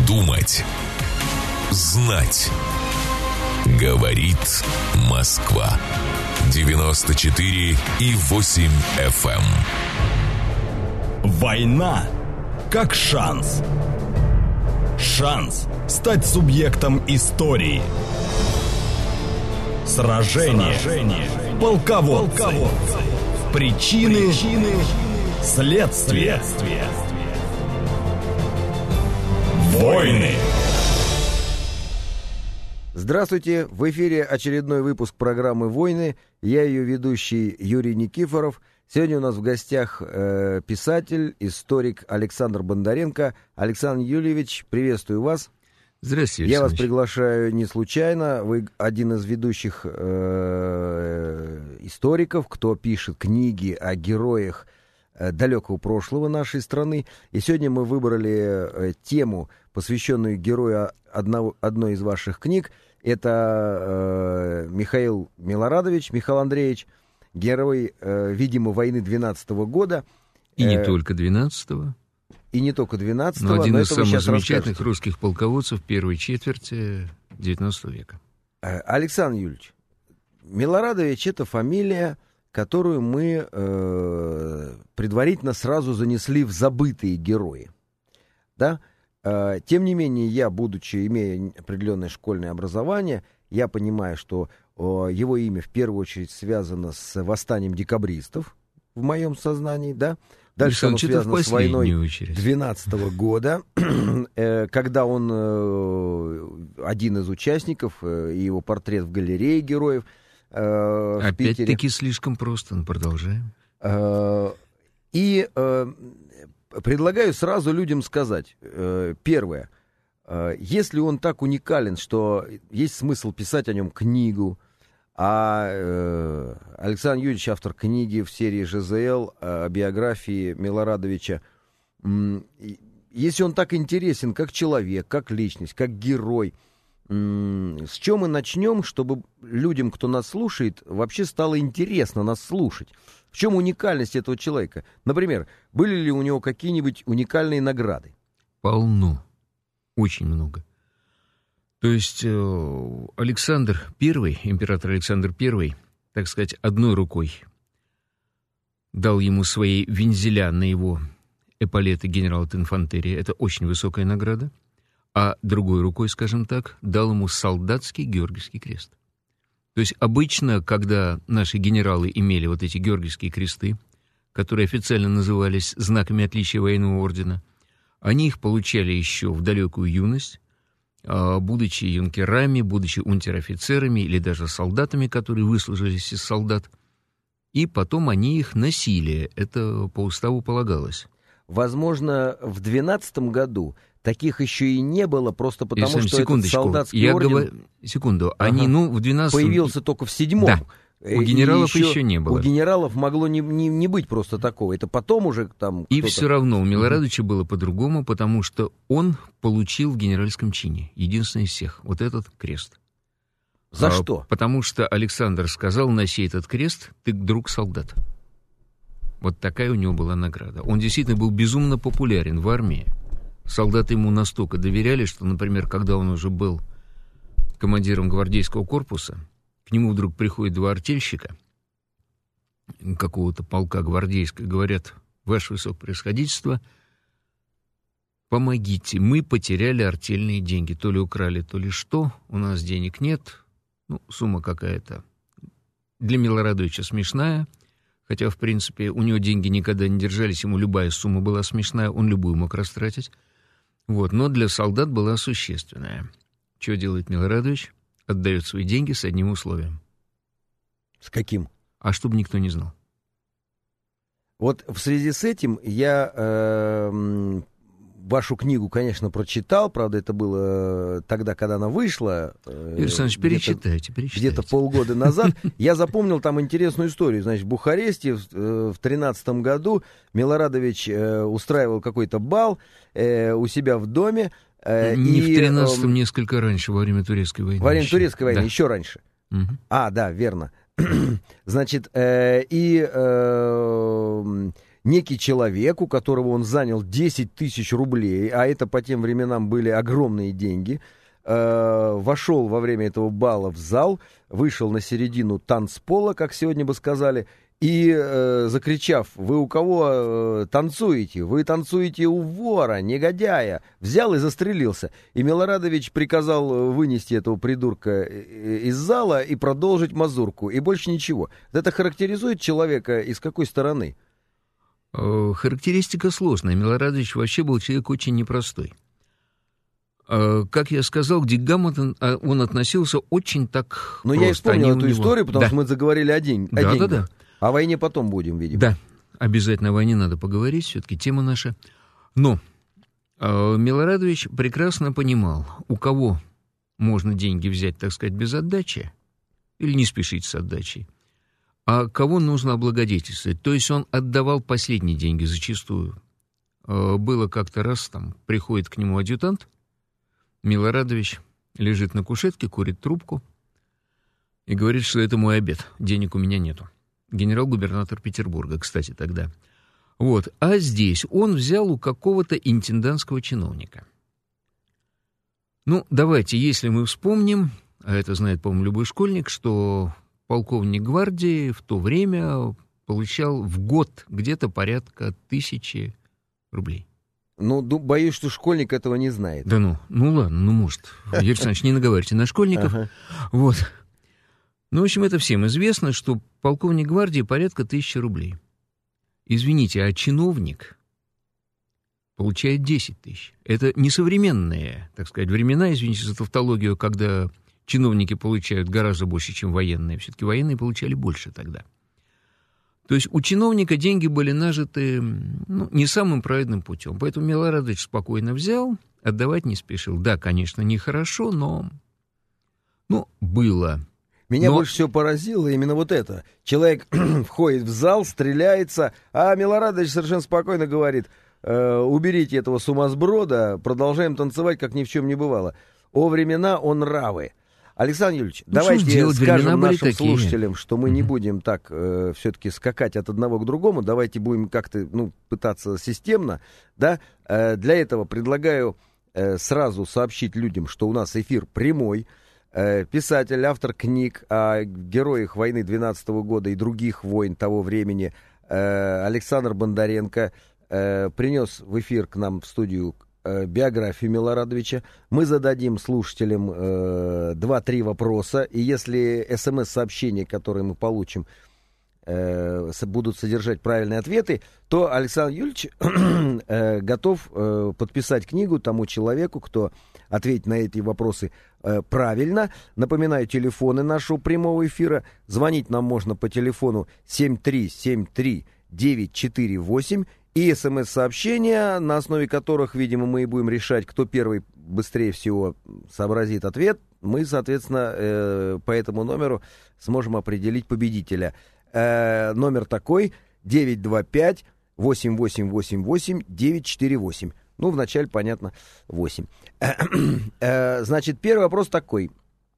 Думать, знать. Говорит Москва. 94,8 FM. Война как шанс. Шанс стать субъектом истории. Сражение. Полководцы. Причины. Следствие. Войны. Здравствуйте, в эфире очередной выпуск программы «Войны». Я ее ведущий Юрий Никифоров. Сегодня у нас в гостях писатель, историк Александр Бондаренко. Александр Юрьевич, приветствую вас. Здравствуйте. Я вас приглашаю не случайно. Вы один из ведущих историков, кто пишет книги о героях далекого прошлого нашей страны. И сегодня мы выбрали тему, посвященную герою одной из ваших книг. Это Михаил Милорадович, Михаил Андреевич, герой, видимо, войны 12-го года. И не только 12-го. И не только 12-го. Но один из самых замечательных русских полководцев первой четверти 19 века. Александр Юрьевич, Милорадович — это фамилия, которую мы предварительно сразу занесли в забытые герои. Да? Тем не менее, я, имея определенное школьное образование, я понимаю, что его имя в первую очередь связано с восстанием декабристов в моем сознании, да? Дальше оно связано с войной 12-го года, когда он один из участников, и его портрет в галерее героев в Питере. Опять-таки слишком просто, но продолжаем. И предлагаю сразу людям сказать, первое, если он так уникален, что есть смысл писать о нем книгу, а Александр Юрьевич, автор книги в серии ЖЗЛ о биографии Милорадовича, если он так интересен как человек, как личность, как герой, с чего мы начнем, чтобы людям, кто нас слушает, вообще стало интересно нас слушать? В чем уникальность этого человека? Например, были ли у него какие-нибудь уникальные награды? Полно. Очень много. То есть Александр I, император Александр I, так сказать, одной рукой дал ему свои вензеля на его эполеты генерал-инфантерии. Это очень высокая награда. А другой рукой, скажем так, дал ему солдатский Георгиевский крест. То есть обычно, когда наши генералы имели вот эти Георгиевские кресты, которые официально назывались знаками отличия военного ордена, они их получали еще в далекую юность, будучи юнкерами, будучи унтер-офицерами или даже солдатами, которые выслужились из солдат, и потом они их носили. Это по уставу полагалось. Возможно, в 12-м году таких еще и не было, просто потому что этот солдатский орден... Они, в 12-м... Появился только в 7-м. Да, у генералов еще не было. У генералов могло не быть просто такого. Это потом уже там... И все равно у Милорадовича было по-другому, потому что он получил в генеральском чине, единственный из всех, вот этот крест. За что? Потому что Александр сказал: носи этот крест, ты друг солдата. Вот такая у него была награда. Он действительно был безумно популярен в армии. Солдаты ему настолько доверяли, что, например, когда он уже был командиром гвардейского корпуса, к нему вдруг приходят два артельщика какого-то полка гвардейского, говорят: ваше высокопревосходительство, помогите, мы потеряли артельные деньги, то ли украли, то ли что, у нас денег нет, сумма какая-то для Милорадовича смешная, хотя, в принципе, у него деньги никогда не держались, ему любая сумма была смешная, он любую мог растратить. Но для солдат была существенная. Что делает Милорадович? Отдает свои деньги с одним условием. С каким? А чтобы никто не знал. Вот в связи с этим я вашу книгу, конечно, прочитал, правда, это было тогда, когда она вышла. Юрий Александрович, перечитайте. Где-то полгода назад. Я запомнил там интересную историю. Значит, в Бухаресте в 13-м году Милорадович устраивал какой-то бал у себя в доме. Не в 13-м, несколько раньше, во время Турецкой войны. Во время Турецкой войны, да. еще раньше. Угу. Да, верно. Значит, некий человек, у которого он занял 10 тысяч рублей, а это по тем временам были огромные деньги, вошел во время этого бала в зал, вышел на середину танцпола, как сегодня бы сказали, и, закричав: «Вы у кого танцуете? Вы танцуете у вора, негодяя!» взял и застрелился. И Милорадович приказал вынести этого придурка из зала и продолжить мазурку. И больше ничего. Это характеризует человека из какой стороны? Характеристика сложная. Милорадович вообще был человек очень непростой. Как я сказал, к деньгам он относился очень так Но просто. Я вспомнил эту историю, потому что мы заговорили о деньгах. Да. О войне потом будем, видимо. Да, обязательно о войне надо поговорить, все-таки тема наша. Но Милорадович прекрасно понимал, у кого можно деньги взять, так сказать, без отдачи, или не спешить с отдачей, а кого нужно облагодетельствовать. То есть он отдавал последние деньги зачастую. Было как-то раз, там приходит к нему адъютант, Милорадович лежит на кушетке, курит трубку и говорит, что это мой обед, денег у меня нету. Генерал-губернатор Петербурга, кстати, тогда. Вот. А здесь он взял у какого-то интендантского чиновника. Ну, давайте, если мы вспомним, а это знает, по-моему, любой школьник, что полковник гвардии в то время получал в год где-то порядка 1000 рублей. Ну, боюсь, что школьник этого не знает. Да ну ладно, может. Юрий Александрович, не наговаривайте на школьников. Ага. Вот. Ну, в общем, это всем известно, что полковник гвардии порядка 1000 рублей. Извините, а чиновник получает 10 тысяч. Это несовременные, так сказать, времена, извините за тавтологию, когда чиновники получают гораздо больше, чем военные. Все-таки военные получали больше тогда. То есть у чиновника деньги были нажиты не самым праведным путем. Поэтому Милорадович спокойно взял, отдавать не спешил. Да, конечно, нехорошо, но было. Меня больше всего поразило именно вот это. Человек входит в зал, стреляется, а Милорадович совершенно спокойно говорит: уберите этого сумасброда, продолжаем танцевать, как ни в чем не бывало. О времена, о нравы. Александр Юрьевич, давайте скажем нашим слушателям, что мы не будем так все-таки скакать от одного к другому, давайте будем как-то пытаться системно. Да? Для этого предлагаю сразу сообщить людям, что у нас эфир прямой. Писатель, автор книг о героях войны 12 года и других войн того времени Александр Бондаренко принес в эфир к нам в студию биографию Милорадовича. Мы зададим слушателям 2-3 вопроса, и если СМС-сообщения, которые мы получим, будут содержать правильные ответы, то Александр Юрьевич готов подписать книгу тому человеку, кто ответит на эти вопросы правильно. Напоминаю, телефоны нашего прямого эфира. Звонить нам можно по телефону 7373948 и СМС-сообщения, на основе которых, видимо, мы и будем решать, кто первый быстрее всего сообразит ответ. Мы, соответственно, по этому номеру сможем определить победителя. Номер такой: 925-8888-948. Вначале, понятно, 8. Значит, первый вопрос такой.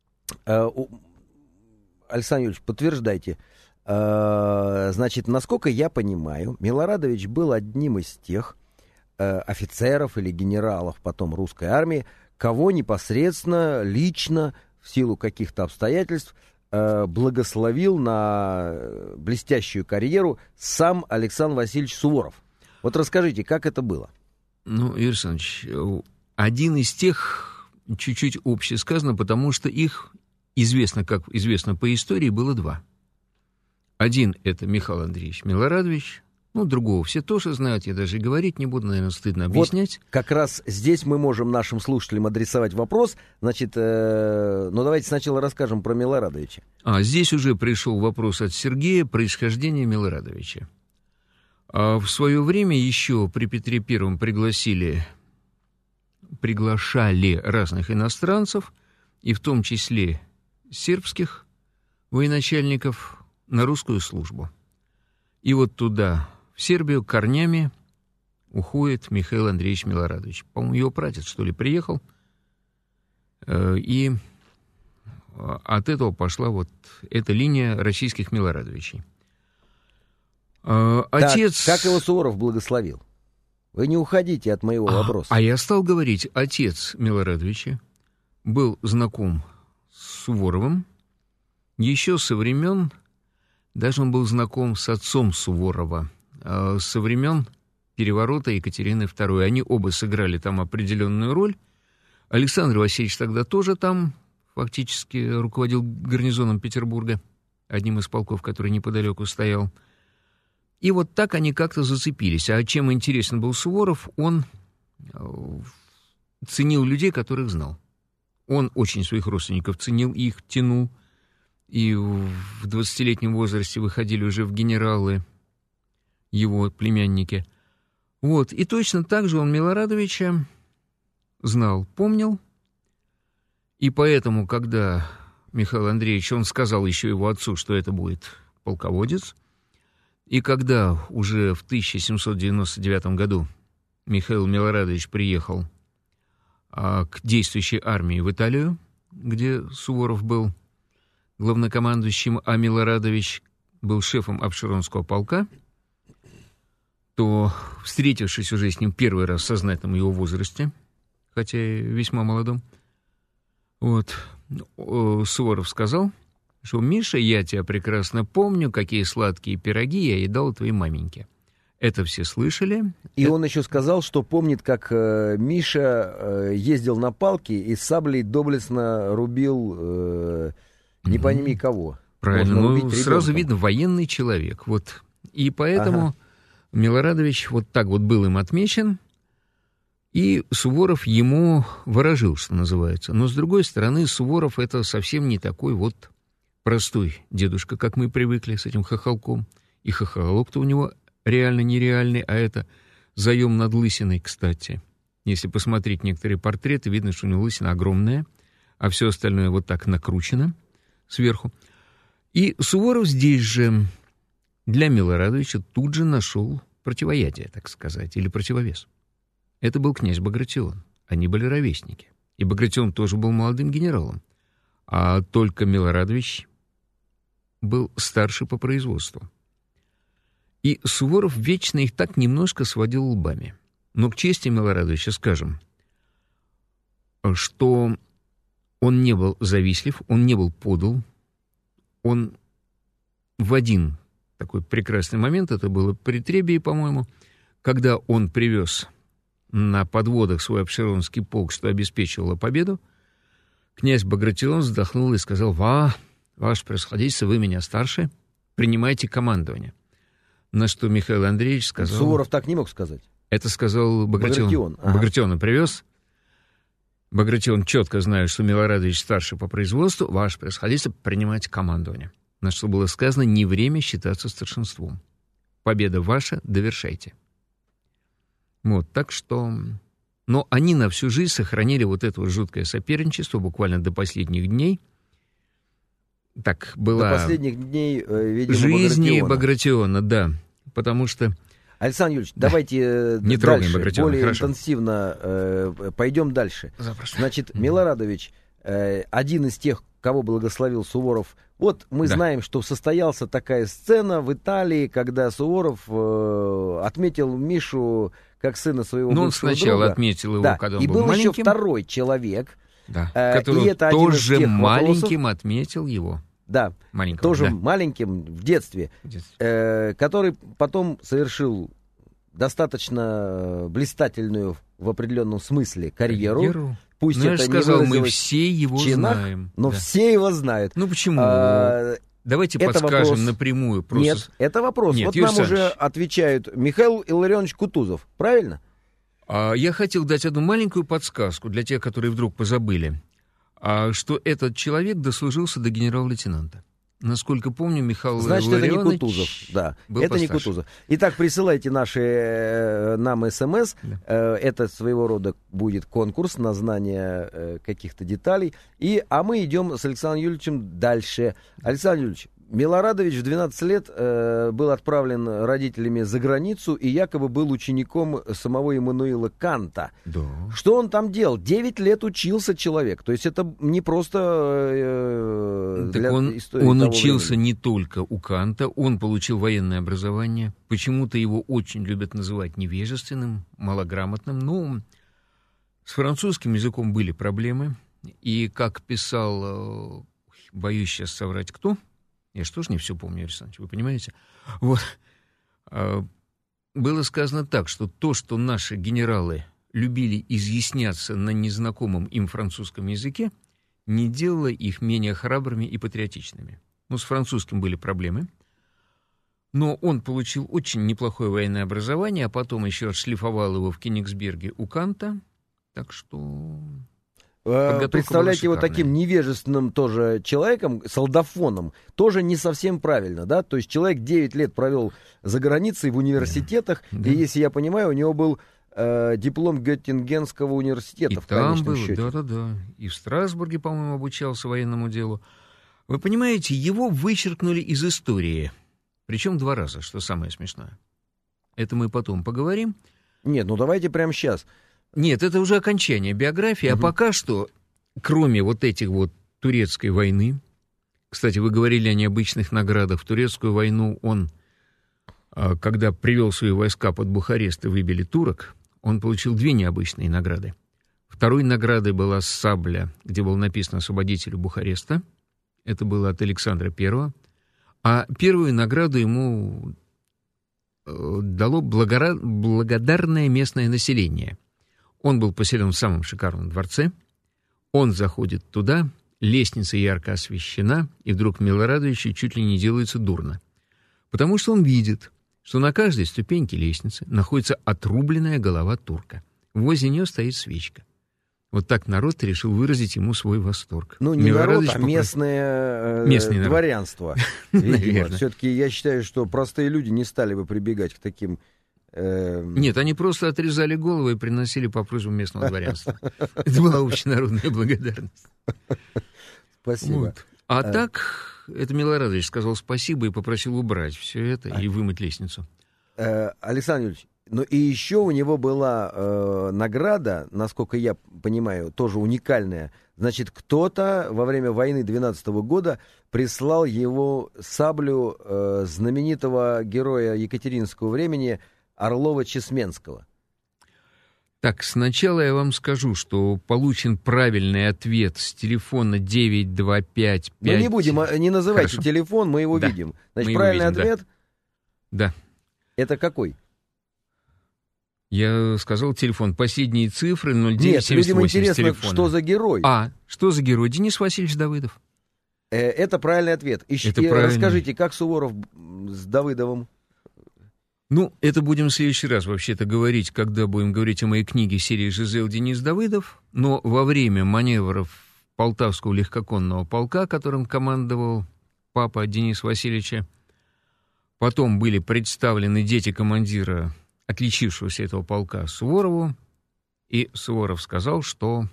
Александр Юрьевич, подтверждайте. Значит, насколько я понимаю, Милорадович был одним из тех офицеров или генералов потом русской армии, кого непосредственно, лично, в силу каких-то обстоятельств, благословил на блестящую карьеру сам Александр Васильевич Суворов. Вот расскажите, как это было? Юрий Александрович, один из тех, чуть-чуть общее сказано, потому что их известно, как известно по истории, было два. Один — это Михаил Андреевич Милорадович, другого все тоже знают, я даже и говорить не буду, наверное, стыдно объяснять. Вот как раз здесь мы можем нашим слушателям адресовать вопрос. Значит, давайте сначала расскажем про Милорадовича. Здесь уже пришел вопрос от Сергея, происхождение Милорадовича. В свое время еще при Петре Первом приглашали разных иностранцев, и в том числе сербских военачальников, на русскую службу. И вот туда, в Сербию, корнями уходит Михаил Андреевич Милорадович. По-моему, его прадед, что ли, приехал. И от этого пошла вот эта линия российских Милорадовичей. Отец... Так, как его Суворов благословил? Вы не уходите от моего вопроса. А я стал говорить, отец Милорадовича был знаком с Суворовым еще со времен, даже он был знаком с отцом Суворова, со времен переворота Екатерины II. Они оба сыграли там определенную роль. Александр Васильевич тогда тоже там фактически руководил гарнизоном Петербурга, одним из полков, который неподалеку стоял. И вот так они как-то зацепились. А чем интересен был Суворов, он ценил людей, которых знал. Он очень своих родственников ценил, их тянул. И в 20-летнем возрасте выходили уже в генералы его племянники. Вот. И точно так же он Милорадовича знал, помнил. И поэтому, когда Михаил Андреевич, он сказал еще его отцу, что это будет полководец, и когда уже в 1799 году Михаил Милорадович приехал к действующей армии в Италию, где Суворов был главнокомандующим, а Милорадович был шефом Абшеронского полка, то, встретившись уже с ним первый раз в сознательном его возрасте, хотя и весьма молодом, вот, Суворов сказал, что «Миша, я тебя прекрасно помню, какие сладкие пироги я едал твоей маменьке». Это все слышали. И он еще сказал, что помнит, как Миша ездил на палке и саблей доблестно рубил не пойми кого. Правильно, ну, сразу видно, военный человек. Вот. И поэтому Милорадович вот так вот был им отмечен, и Суворов ему ворожил, что называется. Но, с другой стороны, Суворов — это совсем не такой вот простой дедушка, как мы привыкли с этим хохолком. И хохолок-то у него реально нереальный, а это заем над лысиной, кстати. Если посмотреть некоторые портреты, видно, что у него лысина огромная, а все остальное вот так накручено сверху. И Суворов здесь же для Милорадовича тут же нашел противоядие, так сказать, или противовес. Это был князь Багратион. Они были ровесники. И Багратион тоже был молодым генералом. А только Милорадович был старше по производству. И Суворов вечно их так немножко сводил лбами. Но к чести Милорадовича скажем, что он не был завистлив, он не был подл. Он в один такой прекрасный момент, это было при Требии, по-моему, когда он привез на подводах свой Абшеронский полк, что обеспечивало победу, князь Багратион вздохнул и сказал: «Ваше превосходительство, вы меня старше, принимайте командование». На что Михаил Андреевич сказал... Суворов так не мог сказать. Это сказал Багратион. Багратиона привез. Багратион четко знает, что Милорадович старше по производству, ваше превосходительство, принимайте командование. На что было сказано: не время считаться старшинством. Победа ваша, довершайте. Вот, так что... Но они на всю жизнь сохранили вот это вот жуткое соперничество буквально до последних дней. Так была... До последних дней, видимо, жизни Багратиона, да. Потому что... Александр Юрьевич, давайте не дальше, Багратиона, более хорошо. интенсивно пойдем дальше. Запросто. Значит, Милорадович, один из тех, кого благословил Суворов. Вот мы знаем, что состоялась такая сцена в Италии, когда Суворов отметил Мишу как сына своего бывшего друга. Ну, он сначала отметил его, когда он был маленьким. И был еще второй человек, который и это тоже один из тех маленьким вопросов, отметил его. Да, маленького, тоже маленьким в детстве, который потом совершил достаточно блистательную в определенном смысле карьеру. Пусть это я сказал, не мы все его чинах, знаем. но все его знают. Ну почему? Давайте это подскажем вопрос... напрямую. Просто... Нет, это вопрос. Нет, вот Юрий нам уже отвечают Михаил Илларионович Кутузов, правильно? Я хотел дать одну маленькую подсказку для тех, которые вдруг позабыли, что этот человек дослужился до генерал-лейтенанта. Насколько помню, Михаил Значит, Илларионович... это не Кутузов, да. Это постарше. не Кутузов. Итак, присылайте нам СМС. Это своего рода будет конкурс на знание каких-то деталей. А мы идем с Александром Юрьевичем дальше. Александр Юрьевич, Милорадович в 12 лет был отправлен родителями за границу и якобы был учеником самого Иммануила Канта. Да. Что он там делал? 9 лет учился человек. То есть это не просто для истории он того учился времени. не только у Канта, он получил военное образование. Почему-то его очень любят называть невежественным, малограмотным. Ну, с французским языком были проблемы. И как писал, боюсь сейчас соврать, кто? Я что ж не все помню, Александр, вы понимаете? Вот. Было сказано так, что то, что наши генералы любили изъясняться на незнакомом им французском языке, не делало их менее храбрыми и патриотичными. Ну, с французским были проблемы. Но он получил очень неплохое военное образование, а потом еще отшлифовал его в Кенигсберге у Канта. Так что... Представлять его таким невежественным тоже человеком, солдафоном, тоже не совсем правильно, да? То есть человек 9 лет провел за границей в университетах, да. И, если я понимаю, у него был диплом Геттингенского университета, и в конечном там счете. Да. И в Страсбурге, по-моему, обучался военному делу. Вы понимаете, его вычеркнули из истории. Причем 2 раза, что самое смешное. Это мы потом поговорим. Нет, ну давайте прямо сейчас. Нет, это уже окончание биографии, а пока что, кроме вот этих вот турецкой войны, кстати, вы говорили о необычных наградах, в турецкую войну он, когда привел свои войска под Бухарест и выбили турок, он получил 2 необычные награды. Второй наградой была сабля, где было написано «Освободителю Бухареста», это было от Александра I, а первую награду ему дало благодарное местное население. Он был поселен в самом шикарном дворце. Он заходит туда, лестница ярко освещена, и вдруг Милорадовичу чуть ли не делается дурно. Потому что он видит, что на каждой ступеньке лестницы находится отрубленная голова турка. Возле нее стоит свечка. Вот так народ решил выразить ему свой восторг. Ну, не народ, а местное дворянство. Видимо. Все-таки я считаю, что простые люди не стали бы прибегать к таким... Нет, они просто отрезали голову и приносили по просьбам местного дворянства. Это была общенародная благодарность. Спасибо. Вот. А так, это Милорадович сказал спасибо и попросил убрать все это и вымыть лестницу. Александр Юрьевич, ну и еще у него была награда, насколько я понимаю, тоже уникальная. Значит, кто-то во время войны 12 года прислал его саблю знаменитого героя екатеринского времени Орлова-Чесменского. Так, сначала я вам скажу, что получен правильный ответ с телефона 925. Ну, не будем, не называйте Хорошо. Телефон, мы его видим. Значит, его правильный видим, ответ? Да. Это какой? Я сказал телефон. Последние цифры 0978 Нет, людям интересно, телефона. что за герой. Что за герой? Денис Васильевич Давыдов. Это правильный ответ. Это правильный. Расскажите, как Суворов с Давыдовым? Ну, это будем в следующий раз вообще-то говорить, когда будем говорить о моей книге серии «Жизел Денис Давыдов». Но во время маневров Полтавского легкоконного полка, которым командовал папа Дениса Васильевича, потом были представлены дети командира, отличившегося этого полка, Суворову, и Суворов сказал, что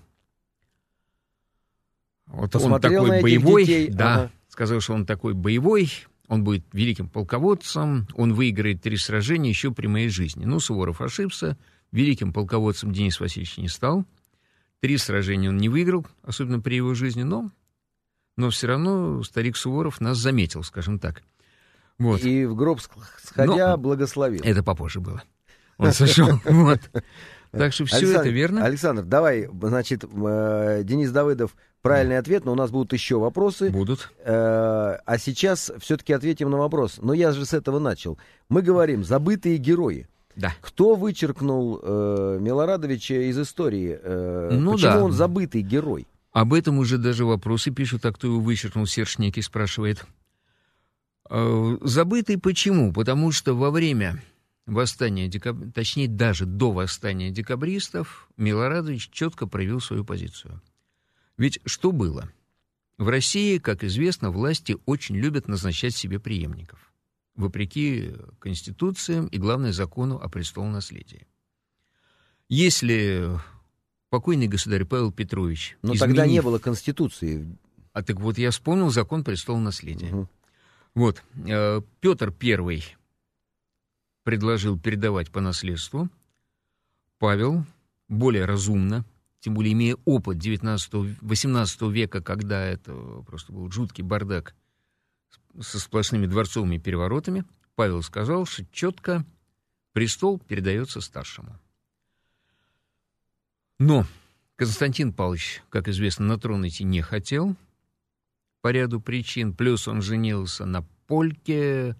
вот он такой боевой, детей. Сказал, что он такой боевой, он будет великим полководцем, он выиграет 3 сражения еще при моей жизни. Ну, Суворов ошибся, великим полководцем Денис Васильевич не стал, 3 сражения он не выиграл, особенно при его жизни, но все равно старик Суворов нас заметил, скажем так. Вот. И в гроб сходя благословил. Это попозже было. Он сошел. Вот. Так что все это верно. Александр, давай, значит, Денис Давыдов, правильный ответ, но у нас будут еще вопросы. Будут. А сейчас все-таки ответим на вопрос. Но я же с этого начал. Мы говорим «забытые герои». Да. Кто вычеркнул Милорадовича из истории? Почему он забытый герой? Об этом уже даже вопросы пишут, а кто его вычеркнул, Серж Некий спрашивает. Забытый почему? Потому что во время восстания, точнее даже до восстания декабристов, Милорадович четко проявил свою позицию. Ведь что было? В России, как известно, власти очень любят назначать себе преемников, вопреки Конституциям и, главное, закону о престолонаследии. Если покойный государь Павел Петрович... Но тогда не было Конституции. А так вот я вспомнил закон престолонаследия. Угу. Вот, Петр I предложил передавать по наследству. Павел более разумно, тем более имея опыт 18 века, когда это просто был жуткий бардак со сплошными дворцовыми переворотами, Павел сказал, что четко престол передается старшему. Но Константин Павлович, как известно, на трон идти не хотел по ряду причин. Плюс он женился на польке,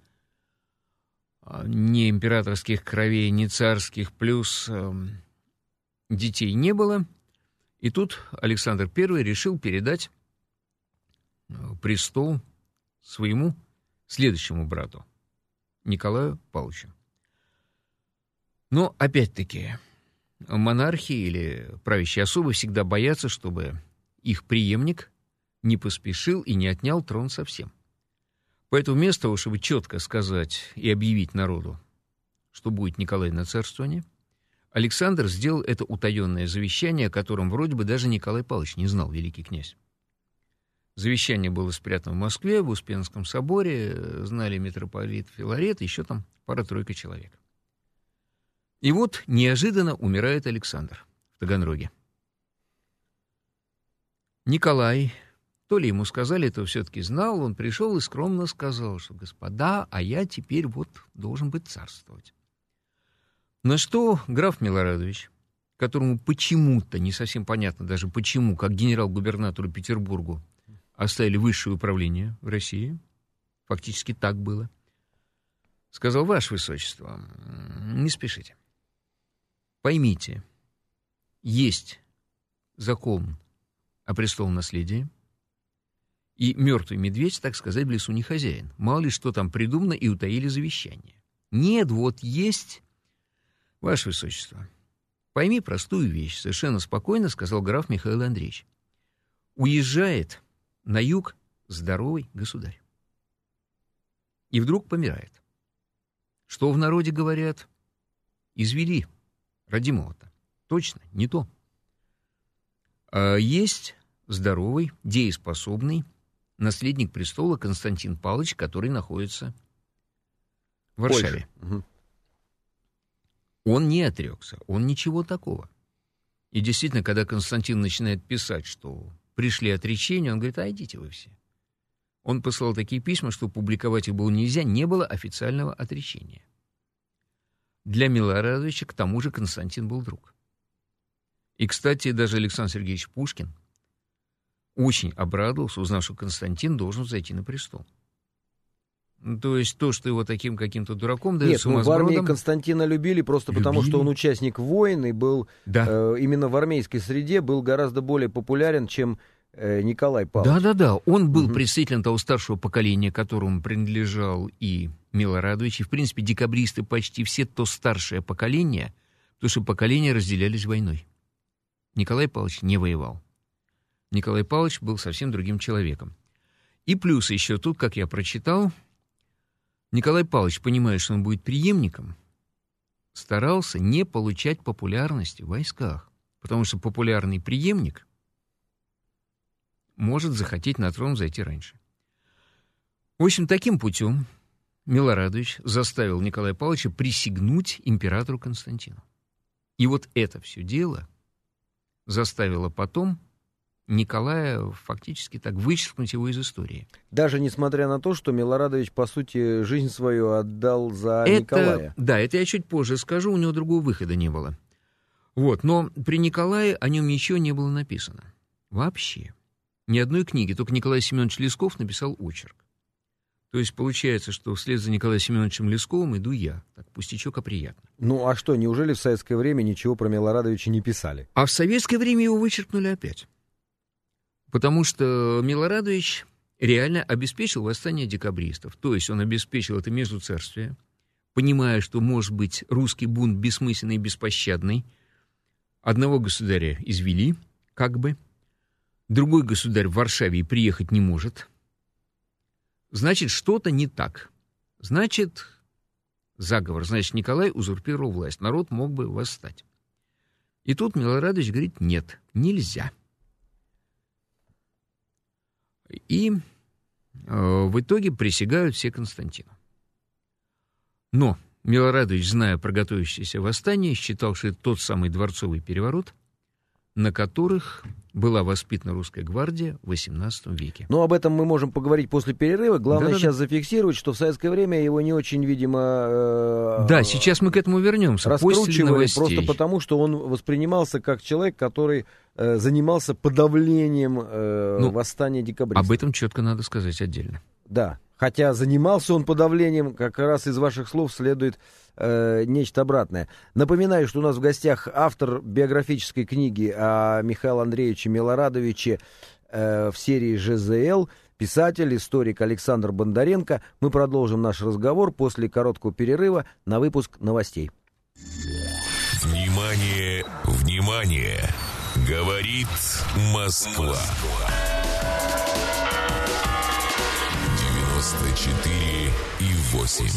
ни императорских кровей, ни царских, плюс детей не было. И тут Александр I решил передать престол своему следующему брату, Николаю Павловичу. Но, опять-таки, монархи или правящие особы всегда боятся, чтобы их преемник не поспешил и не отнял трон совсем. Поэтому вместо того, чтобы четко сказать и объявить народу, что будет Николай на царствовании, Александр сделал это утаенное завещание, о котором вроде бы даже Николай Павлович не знал, великий князь. Завещание было спрятано в Москве, в Успенском соборе, знали митрополит Филарет, еще там пара-тройка человек. И вот неожиданно умирает Александр в Таганроге. Николай, то ли ему сказали, то все-таки знал, он пришел и скромно сказал, что господа, а я теперь вот должен быть царствовать. На что граф Милорадович, которому почему-то, не совсем понятно даже почему, как генерал-губернатору Петербургу оставили высшее управление в России, фактически так было, сказал: ваше высочество, не спешите. Поймите, есть закон о престолонаследии, и мертвый медведь, так сказать, в лесу не хозяин. Мало ли что там придумано, и утаили завещание. Нет, вот есть, ваше высочество. Пойми простую вещь, совершенно спокойно сказал граф Михаил Андреевич. Уезжает на юг здоровый государь. И вдруг помирает. Что в народе говорят? Извели родимого-то. Точно, не то. А есть здоровый, дееспособный наследник престола Константин Павлович, который находится в Варшаве. Угу. Он не отрекся, он ничего такого. И действительно, когда Константин начинает писать, что пришли отречения, он говорит: а идите вы все. Он посылал такие письма, что публиковать их было нельзя, не было официального отречения. Для Милорадовича, к тому же, Константин был друг. И, кстати, даже Александр Сергеевич Пушкин очень обрадовался, узнав, что Константин должен зайти на престол. То есть то, что его таким каким-то дураком дают сумасбродом... в армии Константина любили просто потому, что он участник войн и был именно в армейской среде был гораздо более популярен, чем Николай Павлович. Да-да-да, он был представителем того старшего поколения, которому принадлежал и Милорадович, и, в принципе, декабристы почти все то старшее поколение, потому что поколения разделялись войной. Николай Павлович не воевал. Николай Павлович был совсем другим человеком. И плюс еще тут, как я прочитал, Николай Павлович, понимая, что он будет преемником, старался не получать популярности в войсках, потому что популярный преемник может захотеть на трон зайти раньше. В общем, таким путем Милорадович заставил Николая Павловича присягнуть императору Константину. И вот это все дело заставило потом Николая фактически так вычеркнуть его из истории. Даже несмотря на то, что Милорадович, по сути, жизнь свою отдал за Николая. Да, это я чуть позже скажу, у него другого выхода не было. Вот, но при Николае о нем ничего не было написано. Вообще. Ни одной книги, только Николай Семенович Лесков написал очерк. То есть получается, что вслед за Николаем Семеновичем Лесковым иду я. Так, пустячок, а приятно. Ну, а что, неужели в советское время ничего про Милорадовича не писали? А в советское время его вычеркнули опять. Потому что Милорадович реально обеспечил восстание декабристов. То есть он обеспечил это междуцарствие, понимая, что, может быть, русский бунт бессмысленный и беспощадный. Одного государя извели, как бы. Другой государь в Варшаве приехать не может. Значит, что-то не так. Значит, заговор. Значит, Николай узурпировал власть. Народ мог бы восстать. И тут Милорадович говорит: нет, нельзя. И в итоге присягают все Константину. Но Милорадович, зная про готовящееся восстание, считал, что это тот самый дворцовый переворот, на которых была воспитана русская гвардия в XVIII веке. Ну, об этом мы можем поговорить после перерыва. Главное сейчас зафиксировать, что в советское время его не очень, видимо... Да, сейчас мы к этому вернемся. Раскручивали просто потому, что он воспринимался как человек, который занимался подавлением восстания декабристов. Об этом четко надо сказать отдельно. Да, хотя занимался он подавлением, как раз из ваших слов следует нечто обратное. Напоминаю, что у нас в гостях автор биографической книги о Михаиле Андреевиче Милорадовиче в серии ЖЗЛ, писатель, историк Александр Бондаренко. Мы продолжим наш разговор после короткого перерыва на выпуск новостей. Внимание, внимание! Говорит Москва. 94,8.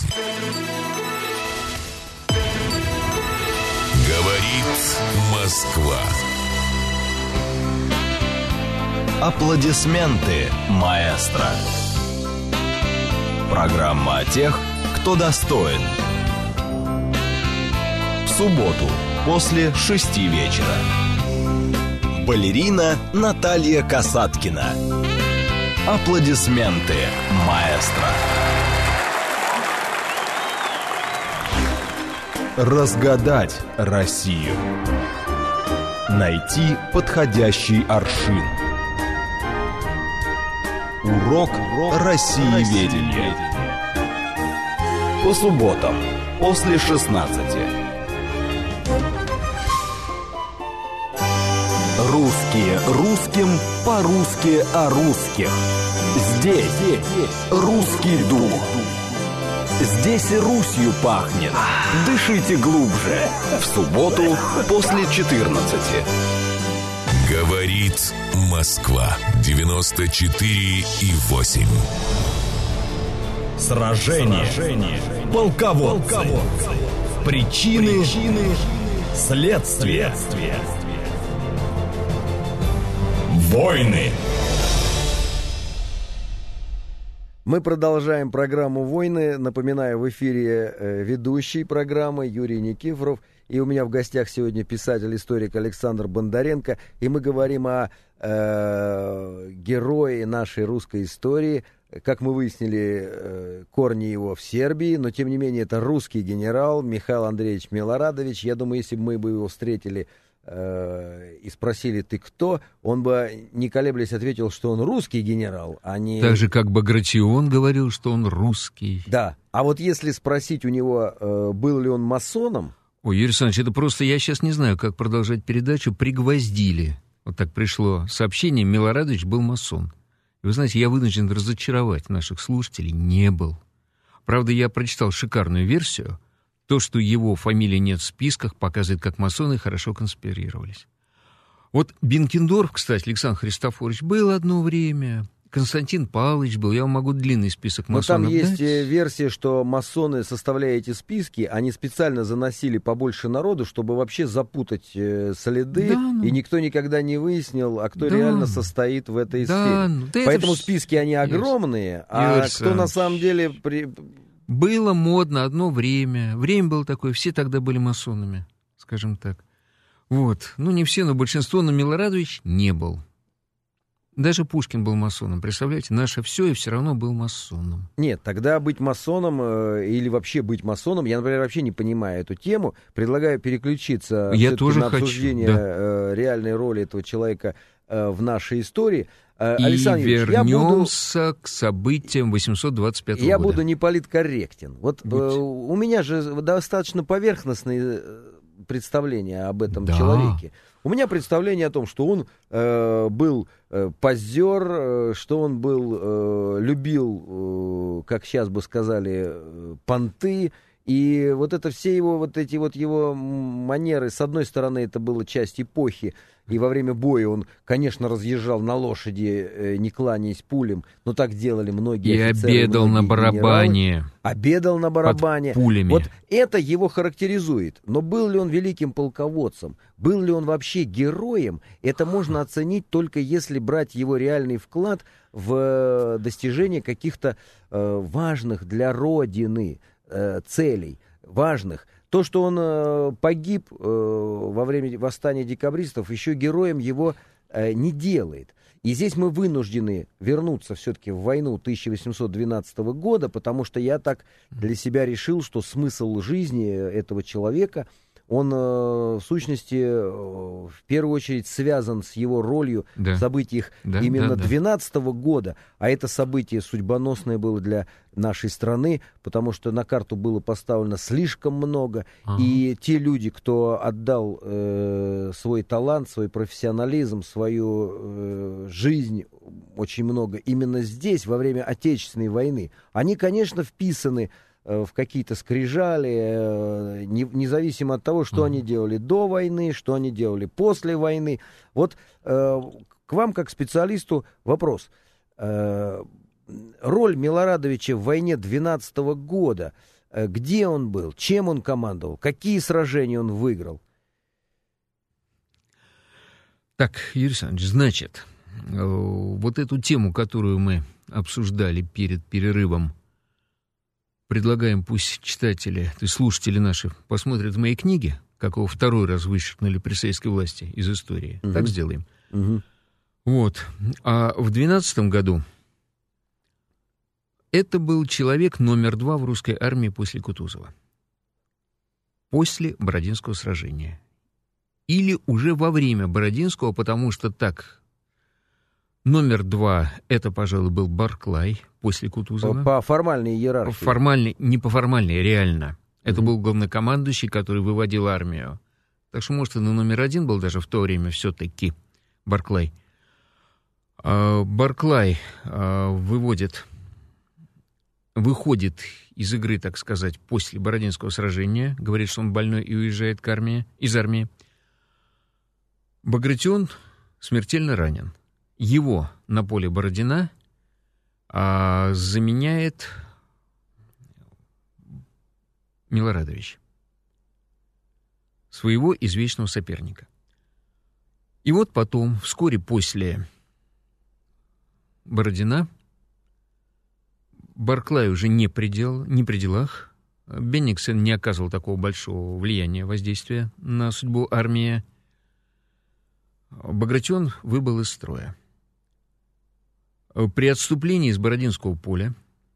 Говорит Москва. Аплодисменты, маэстро. Программа о тех, кто достоин. В субботу после 6 вечера. Балерина Наталья Касаткина. Аплодисменты, маэстро. Разгадать Россию. Найти подходящий аршин. Урок Россиеведения. По субботам после 16. Русские русским, по-русски о русских. Здесь русский дух. Здесь Русью пахнет. Дышите глубже. В субботу после 14. Говорит Москва. 94,8. Сражение. Полководцы. Причины. Следствие. Войны. Мы продолжаем программу «Войны». Напоминаю, в эфире ведущий программы Юрий Никифоров. И у меня в гостях сегодня писатель-историк Александр Бондаренко. И мы говорим о герое нашей русской истории. Как мы выяснили, корни его в Сербии, но тем не менее это русский генерал Михаил Андреевич Милорадович. Я думаю, если бы мы его встретили и спросили, ты кто, он бы, не колеблясь, ответил, что он русский генерал, а не... Так же, как Багратион говорил, что он русский. Да, а вот если спросить у него, был ли он масоном... Ой, Юрий Александрович, это просто, я сейчас не знаю, как продолжать передачу, пригвоздили. Вот так пришло сообщение, Милорадович был масон. И вы знаете, я вынужден разочаровать наших слушателей, не был. Правда, я прочитал шикарную версию. То, что его фамилии нет в списках, показывает, как масоны хорошо конспирировались. Вот Бенкендорф, кстати, Александр Христофорович, был одно время, Константин Павлович был, я вам могу длинный список масонов дать. Но там есть версия, что масоны, составляя эти списки, они специально заносили побольше народу, чтобы вообще запутать следы, и никто никогда не выяснил, а кто реально состоит в этой сфере. Поэтому списки, они огромные, а кто на самом деле... Было модно одно время. Время было такое, все тогда были масонами, скажем так. Вот. Ну, не все, но большинство, но Милорадович не был. Даже Пушкин был масоном, представляете? Наше все и все равно был масоном. Нет, тогда быть масоном или вообще быть масоном, я, например, вообще не понимаю эту тему. Предлагаю переключиться на обсуждение реальной роли этого человека в нашей истории. Александр Ильич, вернемся к событиям 825 года. Я буду не политкорректен. Вот у меня же достаточно поверхностные представления об этом человеке. У меня представление о том, что он был позер, что он был, любил, как сейчас бы сказали, понты, И вот это все его, вот эти вот его манеры, с одной стороны, это была часть эпохи, и во время боя он, конечно, разъезжал на лошади, не кланяясь пулям, но так делали многие и офицеры. И обедал на барабане. Генералы. Обедал на барабане. Под пулями. Вот это его характеризует. Но был ли он великим полководцем, был ли он вообще героем, это можно оценить только если брать его реальный вклад в достижение каких-то важных для Родины целей, важных. То, что он погиб во время восстания декабристов, еще героем его не делает. И здесь мы вынуждены вернуться все-таки в войну 1812 года, потому что я так для себя решил, что смысл жизни этого человека, он в сущности в первую очередь связан с его ролью в событиях именно 12 года, а это событие судьбоносное было для нашей страны, потому что на карту было поставлено слишком много, и те люди, кто отдал свой талант, свой профессионализм, свою жизнь, очень много, именно здесь, во время Отечественной войны, они, конечно, вписаны в какие-то скрижали, независимо от того, что они делали до войны, что они делали после войны. Вот к вам, как специалисту, вопрос. Роль Милорадовича в войне 12 года, где он был, чем он командовал, какие сражения он выиграл? Так, Юрий Александрович, значит, вот эту тему, которую мы обсуждали перед перерывом, предлагаем, пусть читатели, то есть слушатели наши, посмотрят мои книги, как его второй раз вычеркнули при советской власти из истории. Так сделаем. Вот. А в 12 году это был человек номер 2 в русской армии после Кутузова. После Бородинского сражения. Или уже во время Бородинского, потому что так... Номер 2, это, пожалуй, был Барклай после Кутузова. По формальной иерархии. Не по формальной, реально. Это был главнокомандующий, который выводил армию. Так что, может, и на номер 1 был даже в то время все-таки Барклай. Барклай выходит из игры, так сказать, после Бородинского сражения. Говорит, что он больной и уезжает из армии. Багратион смертельно ранен. Его на поле Бородина заменяет Милорадович, своего извечного соперника. И вот потом, вскоре после Бородина, Барклай уже не при делах, Бенниксен не оказывал такого большого влияния, воздействия на судьбу армии. Багратион выбыл из строя. При отступлении из Бородинского поля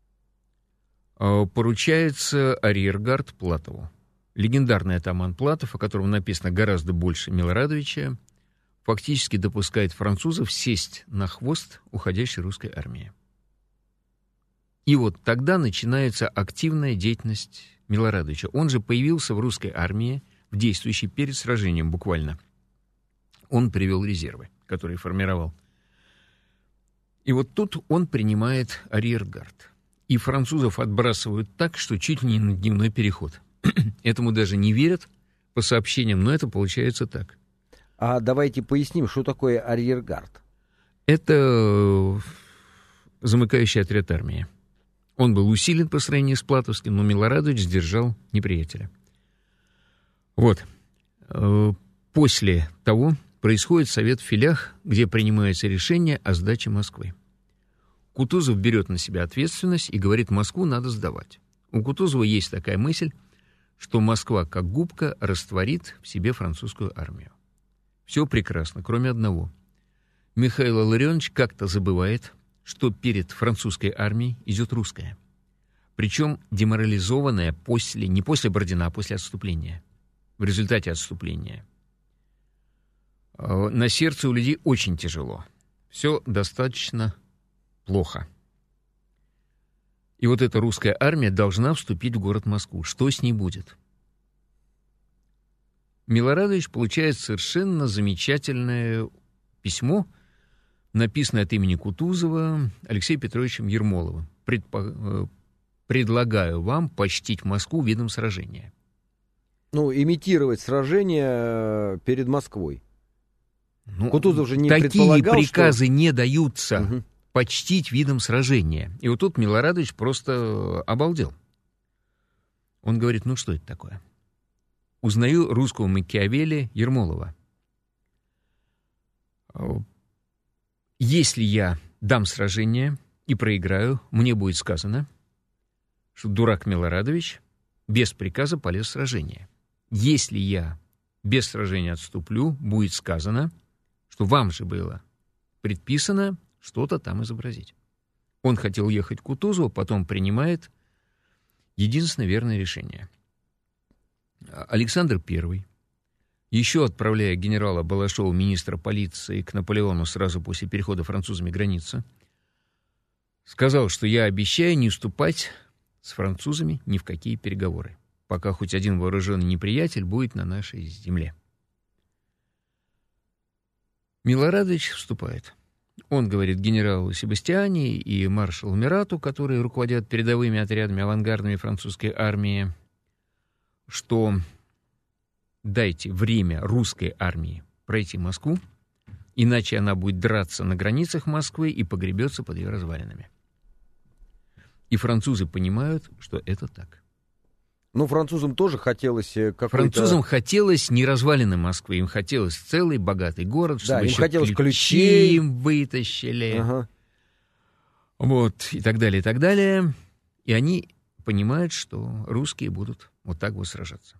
поручается арьергард Платову. Легендарный атаман Платов, о котором написано гораздо больше Милорадовича, фактически допускает французов сесть на хвост уходящей русской армии. И вот тогда начинается активная деятельность Милорадовича. Он же появился в русской армии, в действующей перед сражением буквально. Он привел резервы, которые формировал. И вот тут он принимает арьергард. И французов отбрасывают так, что чуть ли не на дневной переход. Этому даже не верят по сообщениям, но это получается так. А давайте поясним, что такое арьергард. Это замыкающий отряд армии. Он был усилен по сравнению с Платовским, но Милорадович сдержал неприятеля. Вот. После того происходит совет в Филях, где принимается решение о сдаче Москвы. Кутузов берет на себя ответственность и говорит, Москву надо сдавать. У Кутузова есть такая мысль, что Москва, как губка, растворит в себе французскую армию. Все прекрасно, кроме одного. Михаил Илларионович как-то забывает, что перед французской армией идет русская. Причем деморализованная не после Бородина, а после отступления. В результате отступления. На сердце у людей очень тяжело. Все достаточно плохо. И вот эта русская армия должна вступить в город Москву. Что с ней будет? Милорадович получает совершенно замечательное письмо, написанное от имени Кутузова Алексеем Петровичем Ермоловым, предлагаю вам почтить Москву видом сражения. Ну, имитировать сражение перед Москвой. Ну, Кутузов же не такие предполагал, приказы что... не даются Угу. почтить видом сражения. И вот тут Милорадович просто обалдел. Он говорит, ну что это такое? Узнаю русского Макиавелли Ермолова. Если я дам сражение и проиграю, мне будет сказано, что дурак Милорадович без приказа полез в сражение. Если я без сражения отступлю, будет сказано, что вам же было предписано что-то там изобразить. Он хотел ехать к Кутузову, потом принимает единственное верное решение. Александр I, еще отправляя генерала Балашова, министра полиции, к Наполеону сразу после перехода французами границы, сказал, что я обещаю не вступать с французами ни в какие переговоры, пока хоть один вооруженный неприятель будет на нашей земле. Милорадович вступает. Он говорит генералу Себастьяне и маршалу Мюрату, которые руководят передовыми отрядами авангардной французской армии, что дайте время русской армии пройти Москву, иначе она будет драться на границах Москвы и погребется под ее развалинами. И французы понимают, что это так. Ну, французам тоже хотелось какой-то... Французам хотелось не развалины Москвы, им хотелось целый богатый город, чтобы им еще хотелось ключей им вытащили. Ага. Вот, и так далее, и так далее. И они понимают, что русские будут вот так вот сражаться.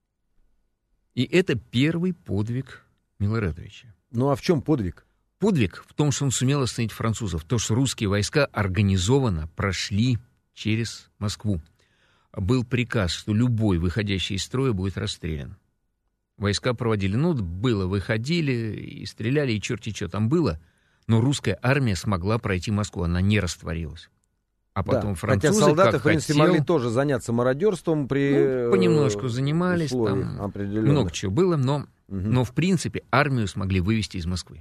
И это первый подвиг Милорадовича. Ну, а в чем подвиг? Подвиг в том, что он сумел остановить французов. То, что русские войска организованно прошли через Москву. Был приказ, что любой, выходящий из строя, будет расстрелян. Войска проводили, выходили и стреляли, и черти что там было, но русская армия смогла пройти Москву, она не растворилась. А потом французы, хотя солдаты, как в принципе, могли тоже заняться мародерством при... понемножку занимались, там много чего было, но в принципе армию смогли вывести из Москвы.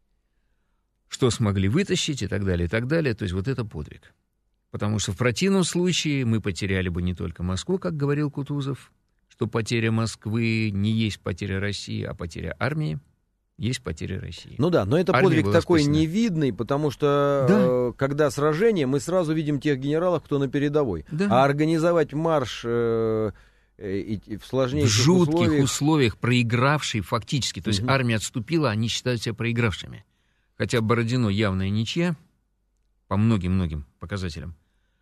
Что смогли вытащить и так далее, то есть вот это подвиг. Потому что в противном случае мы потеряли бы не только Москву, как говорил Кутузов, что потеря Москвы не есть потеря России, а потеря армии есть потеря России. Ну да, но это Армия подвиг была такой спасена. невидный, потому что когда сражение, мы сразу видим тех генералов, кто на передовой. Да. А организовать марш в сложнейших в жутких условиях проигравший фактически, то есть армия отступила, они считают себя проигравшими. Хотя Бородино явная ничья по многим-многим показателям.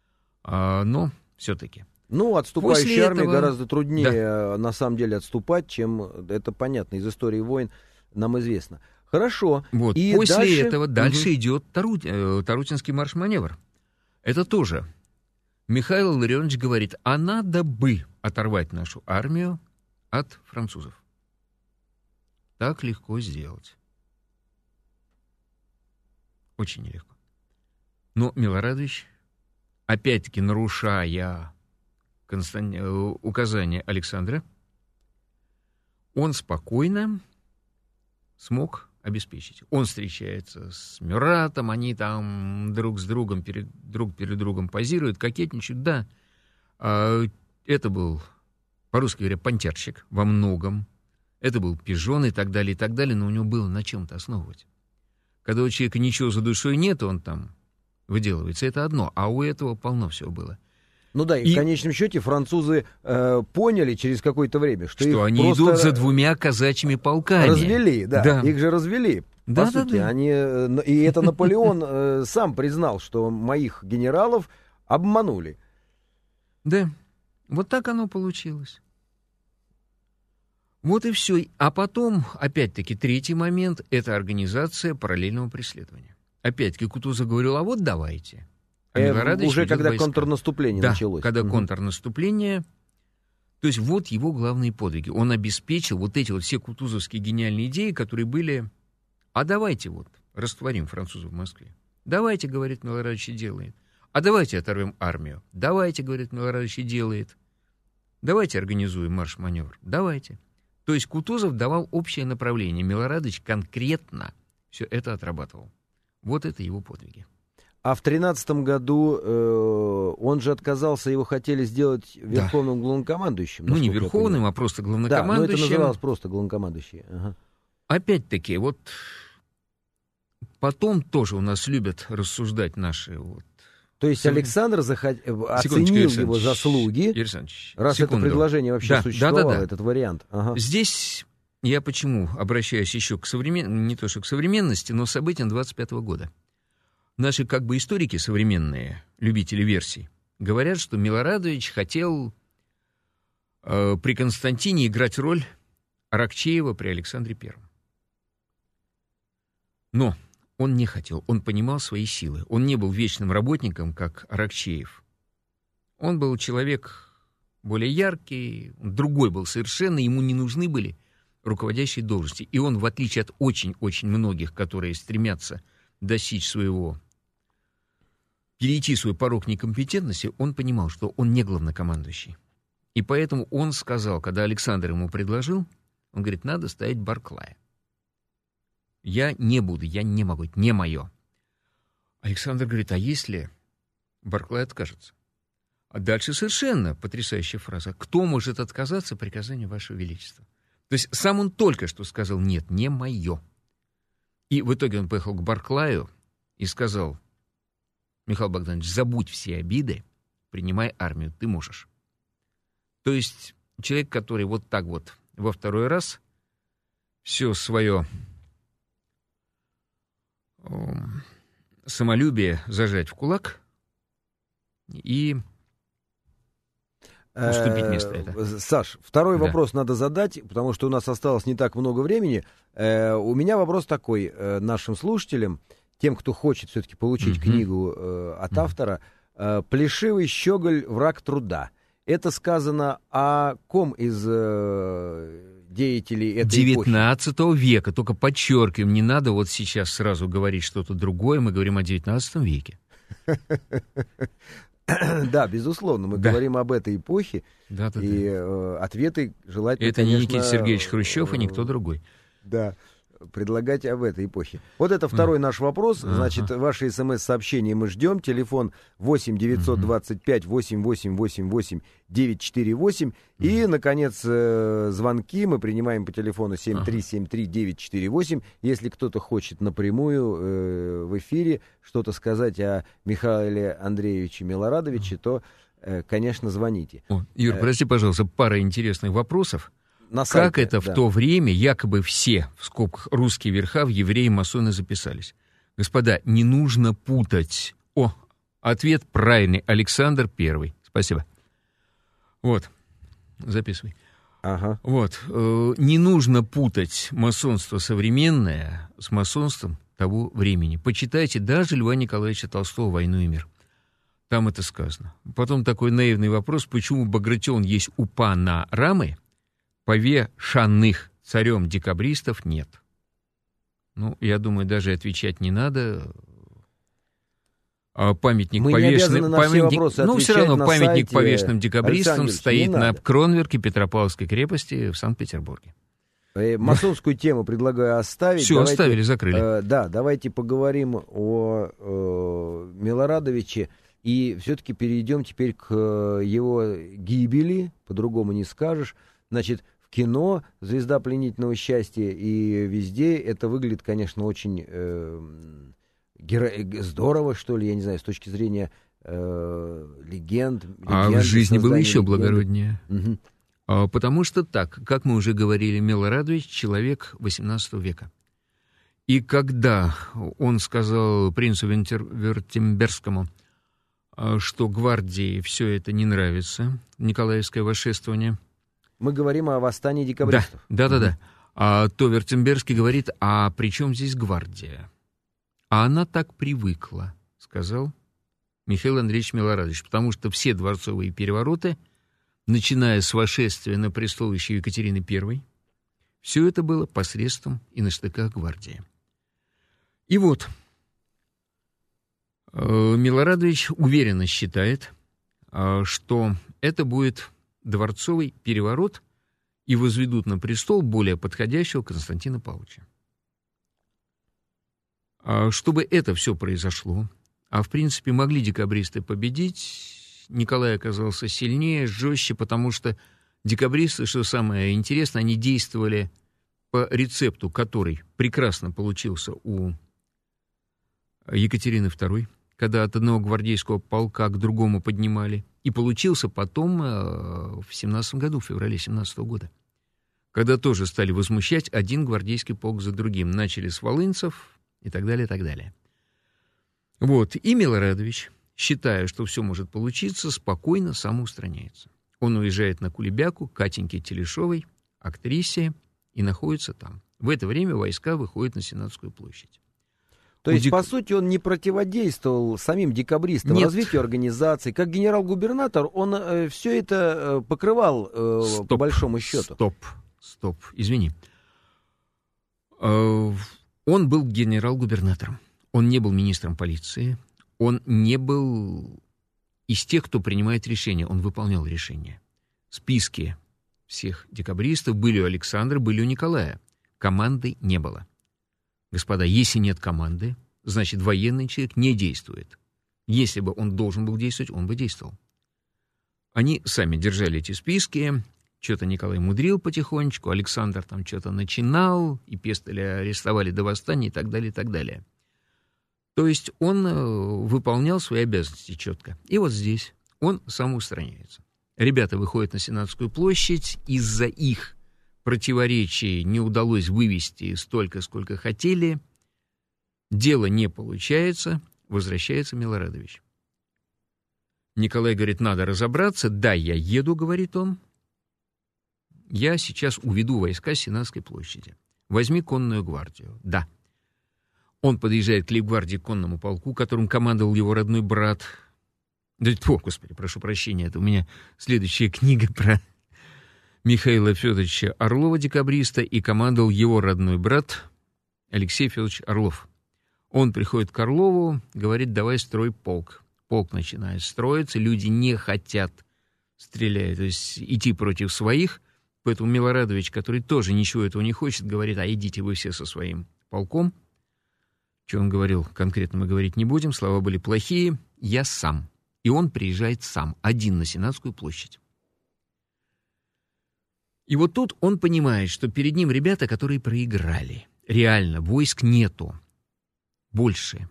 Но все-таки. Ну, отступающей армии гораздо труднее, да, на самом деле, отступать, чем это понятно. Из истории войн нам известно. Хорошо. Вот. И после этого дальше идет Тарутинский марш-маневр. Это тоже. Михаил Илларионович говорит, а надо бы оторвать нашу армию от французов. Так легко сделать. Очень нелегко. Но Милорадович, опять-таки нарушая указания Александра, он спокойно смог обеспечить. Он встречается с Мюратом, они там друг с другом, друг перед другом позируют, кокетничают. Да, это был, по-русски говоря, понтярщик во многом. Это был пижон и так далее, но у него было на чем-то основывать. Когда у человека ничего за душой нет, он там выделывается, это одно, а у этого полно всего было. Ну да, и в конечном счете французы поняли через какое-то время, что они идут за двумя казачьими полками. Развели, да. Их же развели. По сути, да. Они, и это Наполеон сам признал, что моих генералов обманули. Да, вот так оно получилось. Вот и все. А потом, опять-таки, третий момент — это организация параллельного преследования. Опять-таки, Кутузов говорил, а вот давайте. Уже когда контрнаступление началось. Когда контрнаступление, то есть вот его главные подвиги. Он обеспечил вот эти вот все кутузовские гениальные идеи, которые были, а давайте вот растворим французов в Москве. Давайте, говорит Милорадович, и делает. А давайте оторвем армию. Давайте, говорит Милорадович, и делает. Давайте организуем марш-маневр. Давайте. То есть Кутузов давал общее направление. Милорадович конкретно все это отрабатывал. Вот это его подвиги. А в 13-м году он же отказался, его хотели сделать верховным главнокомандующим. Ну, не верховным, а просто главнокомандующим. Да, но это называлось просто главнокомандующий. Ага. Опять-таки, вот потом тоже у нас любят рассуждать наши... Вот. То есть Александр оценил его заслуги, раз секунду. Это предложение вообще существовало, этот вариант. Ага. Здесь я почему обращаюсь еще к не то что к современности, но событиям 25-го года. Наши как бы историки современные, любители версий, говорят, что Милорадович хотел при Константине играть роль Аракчеева при Александре Первом. Но он не хотел, он понимал свои силы. Он не был вечным работником, как Аракчеев. Он был человек более яркий, другой был совершенно, ему не нужны были руководящие должности. И он, в отличие от очень-очень многих, которые стремятся достичь своего, перейти свой порог некомпетентности, он понимал, что он не главнокомандующий. И поэтому он сказал, когда Александр ему предложил, он говорит, надо ставить Барклая. Я не буду, я не могу, это не мое. Александр говорит, а если Барклай откажется? А дальше совершенно потрясающая фраза. Кто может отказаться приказанию Вашего Величества? То есть сам он только что сказал, нет, не мое. И в итоге он поехал к Барклаю и сказал, Михаил Богданович, забудь все обиды, принимай армию, ты можешь. То есть человек, который вот так вот во второй раз все свое самолюбие зажать в кулак и уступить место это. Саш, второй вопрос надо задать, потому что у нас осталось не так много времени. У меня вопрос такой нашим слушателям, тем, кто хочет все-таки получить книгу от автора. «Плешивый щеголь, враг труда». Это сказано о ком из деятелей этой эпохи? 19 века, только подчеркиваем, не надо вот сейчас сразу говорить что-то другое, мы говорим о 19 веке. Да, безусловно, мы говорим об этой эпохе, и ответы желательно, это не Никита Сергеевич Хрущев и никто другой. Да, предлагать об этой эпохе. Вот это второй наш вопрос. Значит, ваши смс-сообщения мы ждем. Телефон 8-925-8888-948. И, наконец, звонки мы принимаем по телефону 7373948. Если кто-то хочет напрямую в эфире что-то сказать о Михаиле Андреевиче Милорадовиче, то, конечно, звоните. Юр, прости, пожалуйста, пара интересных вопросов. На сайте, как это в то время якобы все, в скобках, русские верха в евреи-масоны записались? Господа, не нужно путать. Ответ правильный. Александр Первый. Спасибо. Вот, записывай. Ага. Вот, не нужно путать масонство современное с масонством того времени. Почитайте даже Льва Николаевича Толстого «Войну и мир». Там это сказано. Потом такой наивный вопрос, почему Багратион есть у пана Рамы, повешенных царем декабристов нет. Ну, я думаю, даже отвечать не надо. Памятник повешенным... Ну, все равно памятник повешенным декабристам стоит на Кронверке Петропавловской крепости в Санкт-Петербурге. Масонскую тему предлагаю оставить. Все, оставили, закрыли. Да, давайте поговорим о Милорадовиче. И все-таки перейдем теперь к его гибели. По-другому не скажешь. Значит, в кино «Звезда пленительного счастья» и везде это выглядит, конечно, очень здорово, что ли, я не знаю, с точки зрения легенд. А в жизни было еще благороднее. Потому что так, как мы уже говорили, Милорадович — человек XVIII века. И когда он сказал принцу Вюртембергскому, что гвардии все это не нравится, Николаевское восшествование. Мы говорим о восстании декабристов. Да. То Вюртембергский говорит, а при чем здесь гвардия? А она так привыкла, сказал Михаил Андреевич Милорадович, потому что все дворцовые перевороты, начиная с восшествия на престол еще Екатерины I, все это было посредством и на штыках гвардии. И вот, Милорадович уверенно считает, что это будет дворцовый переворот и возведут на престол более подходящего Константина Павловича. Чтобы это все произошло, А в принципе могли декабристы победить. Николай оказался сильнее, жестче, потому что декабристы, что самое интересное, они действовали по рецепту, который прекрасно получился у Екатерины II, когда от одного гвардейского полка к другому поднимали. И получился потом в 17 году, в феврале 17 года, когда тоже стали возмущать один гвардейский полк за другим. Начали с волынцев и так далее, и так далее. Вот. И Милорадович, считая, что все может получиться, спокойно самоустраняется. Он уезжает на Кулебяку к Катеньке Телешовой, актрисе, и находится там. В это время войска выходят на Сенатскую площадь. То есть, по сути, он не противодействовал самим декабристам, развитию организации. Как генерал-губернатор, он все это покрывал, по большому счету. Стоп, извини. Он был генерал-губернатором. Он не был министром полиции. Он не был из тех, кто принимает решения. Он выполнял решения. Списки всех декабристов были у Александра, были у Николая. Команды не было. Господа, если нет команды, значит, военный человек не действует. Если бы он должен был действовать, он бы действовал. Они сами держали эти списки. Что-то Николай мудрил потихонечку, Александр там что-то начинал, и Пестеля арестовали до восстания и так далее, и так далее. То есть он выполнял свои обязанности четко. И вот здесь он самоустраняется. Ребята выходят на Сенатскую площадь, из-за их противоречий не удалось вывести столько, сколько хотели. Дело не получается, возвращается Милорадович. Николай говорит, надо разобраться. Да, я еду, говорит он. Я сейчас уведу войска с Сенатской площади. Возьми конную гвардию. Да. Он подъезжает к лейб-гвардии конному полку, которым командовал его родной брат. Да, господи, прошу прощения, это у меня следующая книга про Михаила Федоровича Орлова, декабриста, и командовал его родной брат Алексей Федорович Орлов. Он приходит к Орлову, говорит, давай строй полк. Полк начинает строиться, люди не хотят стрелять, то есть идти против своих. Поэтому Милорадович, который тоже ничего этого не хочет, говорит, а идите вы все со своим полком. Что он говорил, конкретно мы говорить не будем, слова были плохие, я сам. И он приезжает сам, один на Сенатскую площадь. И вот тут он понимает, что перед ним ребята, которые проиграли. Реально, войск нету. Больше.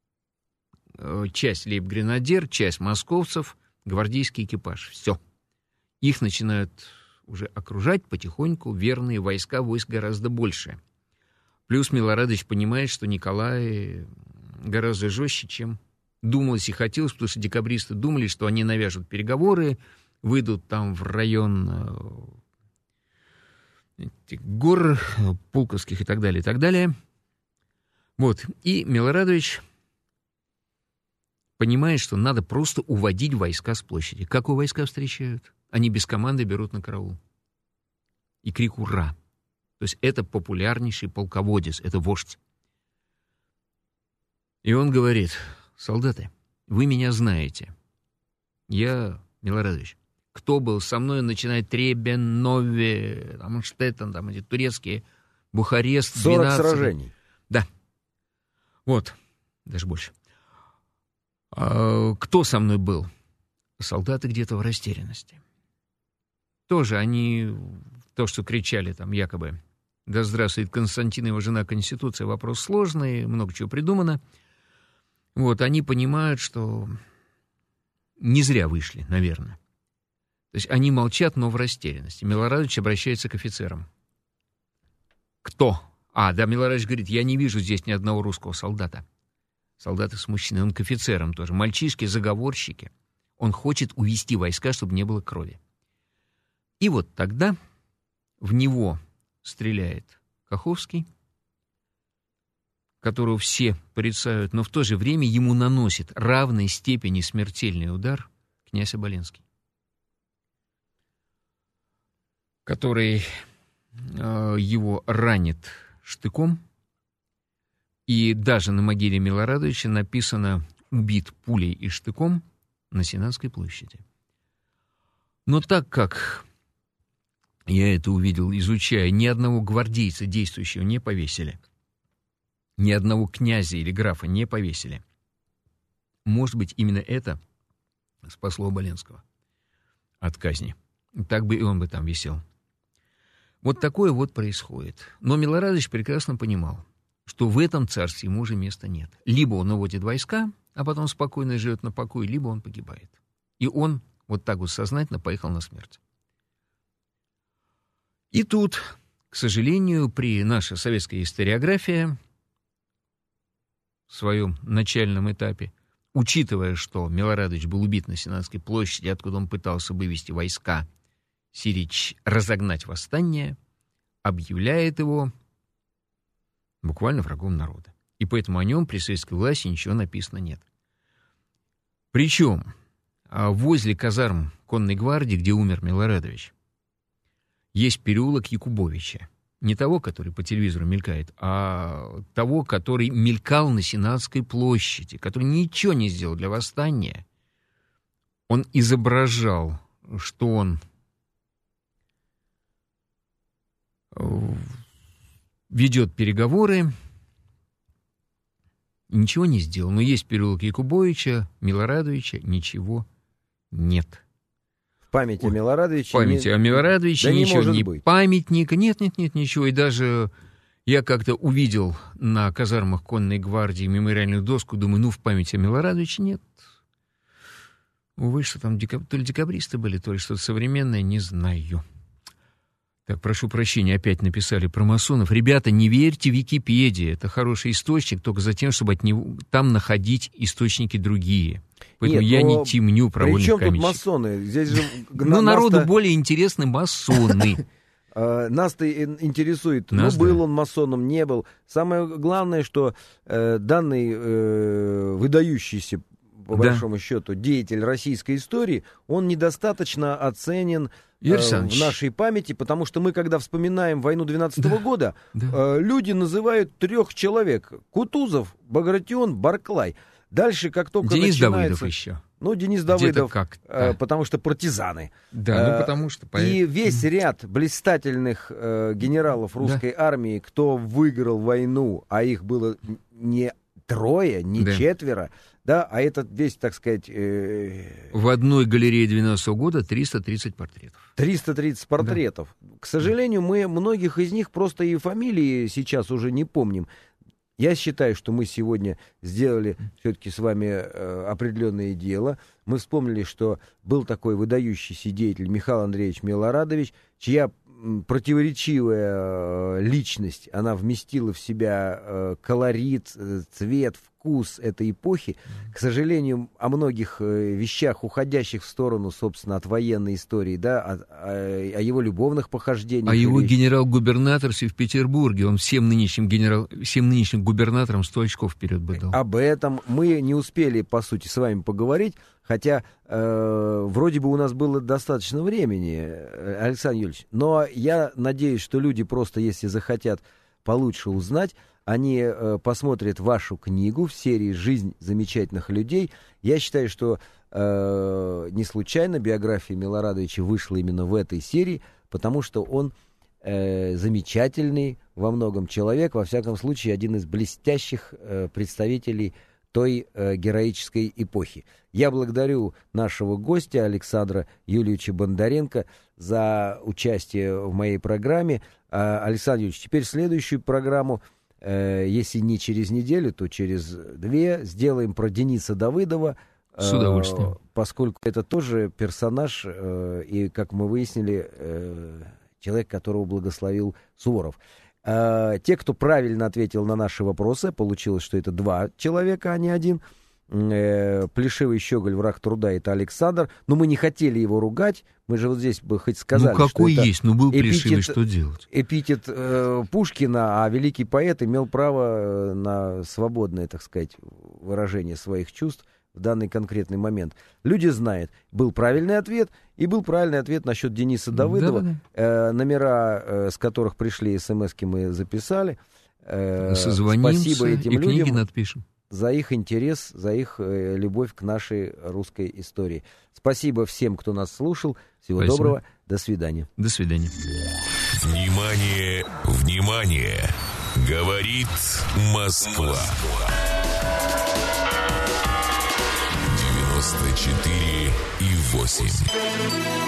Часть лейб-гренадер, часть московцев, гвардейский экипаж. Все. Их начинают уже окружать потихоньку верные войска, войск гораздо больше. Плюс Милорадович понимает, что Николай гораздо жестче, чем думалось и хотелось, потому что декабристы думали, что они навяжут переговоры, выйдут там в район этих гор Пулковских и так далее, и так далее. Вот. И Милорадович понимает, что надо просто уводить войска с площади. Как у войска встречают? Они без команды берут на караул. И крик «Ура!». То есть это популярнейший полководец, это вождь. И он говорит, солдаты, вы меня знаете. Я, Милорадович, кто был со мной, начинает Требен, Нови, Амштеттен, там эти турецкие, Бухарест, 40 сражений. Да. Вот, даже больше. Кто со мной был? Солдаты где-то в растерянности. Тоже они, то, что кричали там якобы, да здравствует Константин и его жена, Конституция, вопрос сложный, много чего придумано. Вот, они понимают, что не зря вышли, наверное. То есть они молчат, но в растерянности. Милорадович обращается к офицерам. Кто? Милорадович говорит, я не вижу здесь ни одного русского солдата. Солдаты смущены. Он к офицерам тоже. Мальчишки, заговорщики. Он хочет увести войска, чтобы не было крови. И вот тогда в него стреляет Каховский, которого все порицают, но в то же время ему наносит равной степени смертельный удар князь Оболенский, который его ранит штыком, и даже на могиле Милорадовича написано «убит пулей и штыком на Сенатской площади». Но так как я это увидел, изучая, ни одного гвардейца действующего не повесили, ни одного князя или графа не повесили, Может быть, именно это спасло Оболенского от казни. Так бы и он бы там висел. Вот такое вот происходит. Но Милорадович прекрасно понимал, что в этом царстве ему уже места нет. Либо он уводит войска, а потом спокойно живет на покое, либо он погибает. И он вот так вот сознательно поехал на смерть. И тут, к сожалению, при нашей советской историографии в своем начальном этапе, учитывая, что Милорадович был убит на Сенатской площади, откуда он пытался вывести войска, разогнать восстание, объявляет его буквально врагом народа. И поэтому о нем при советской власти ничего написано нет. Причем возле казарм конной гвардии, где умер Милорадович, есть переулок Якубовича. Не того, который по телевизору мелькает, а того, который мелькал на Сенатской площади, который ничего не сделал для восстания. Он изображал, что он ведет переговоры, ничего не сделал. Но есть переулок Якубовича, Милорадовича, ничего нет. В памяти о Милорадовиче... В памяти о Милорадовиче да ничего, не ни быть. Памятника, нет, ничего. И даже я как-то увидел на казармах конной гвардии мемориальную доску, думаю, ну, в памяти о Милорадовиче нет. Увы, что там то ли декабристы были, то ли что-то современное, не знаю. Так, прошу прощения, опять написали про масонов. Ребята, не верьте Википедии. Это хороший источник, только за тем, чтобы от него там находить источники другие. Поэтому я не темню про вольных каменщиков. Причем тут масоны? Здесь же ну, народу более интересны масоны. Нас-то интересует, был он масоном, не был. Самое главное, что данный выдающийся, по большому счету, деятель российской истории, он недостаточно оценен в нашей памяти, потому что мы, когда вспоминаем войну 12-го года, люди называют 3 человек. Кутузов, Багратион, Барклай. Дальше, как только Денис начинается... Давыдов еще. Ну, Денис Давыдов, потому что партизаны. Да, потому что... И весь ряд блистательных генералов русской армии, кто выиграл войну, а их было не 3, не 4, да, а этот весь, так сказать... В одной галерее 12-го года 330 портретов. 330 портретов. Да. К сожалению, мы многих из них просто и фамилии сейчас уже не помним. Я считаю, что мы сегодня сделали все-таки с вами определенное дело. Мы вспомнили, что был такой выдающийся деятель Михаил Андреевич Милорадович, чья противоречивая личность, она вместила в себя колорит, цвет, вкус этой эпохи. К сожалению, о многих вещах, уходящих в сторону, собственно, от военной истории, да, о его любовных похождениях. А его генерал-губернаторстве в Петербурге, он всем нынешним губернаторам 100 очков вперед бы дал. Об этом мы не успели, по сути, с вами поговорить, хотя вроде бы у нас было достаточно времени, Александр Юрьевич, но я надеюсь, что люди просто, если захотят получше узнать, они посмотрят вашу книгу в серии «Жизнь замечательных людей». Я считаю, что не случайно биография Милорадовича вышла именно в этой серии, потому что он замечательный во многом человек, во всяком случае, один из блестящих представителей той героической эпохи. Я благодарю нашего гостя Александра Юрьевича Бондаренко за участие в моей программе. Александр Юрьевич, теперь следующую программу, если не через неделю, то через 2, сделаем про Дениса Давыдова. С удовольствием. Поскольку это тоже персонаж, и, как мы выяснили, человек, которого благословил Суворов. Те, кто правильно ответил на наши вопросы, получилось, что это 2 человека, а не 1. Плешивый щеголь, враг труда, это Александр. Но мы не хотели его ругать. Мы же вот здесь бы хоть сказали, ну, какой что это есть, ну, был плешивый, что делать? Эпитет Пушкина, а великий поэт имел право на свободное, так сказать, выражение своих чувств в данный конкретный момент. Люди знают, был правильный ответ, и был правильный ответ насчет Дениса Давыдова. Да. Номера, с которых пришли смс-ки, мы записали. Созвонимся, спасибо этим и людям книги напишем. За их интерес, за их любовь к нашей русской истории. Спасибо всем, кто нас слушал. Всего доброго. До свидания. До свидания. Внимание, внимание! Говорит Москва. 4 и 8.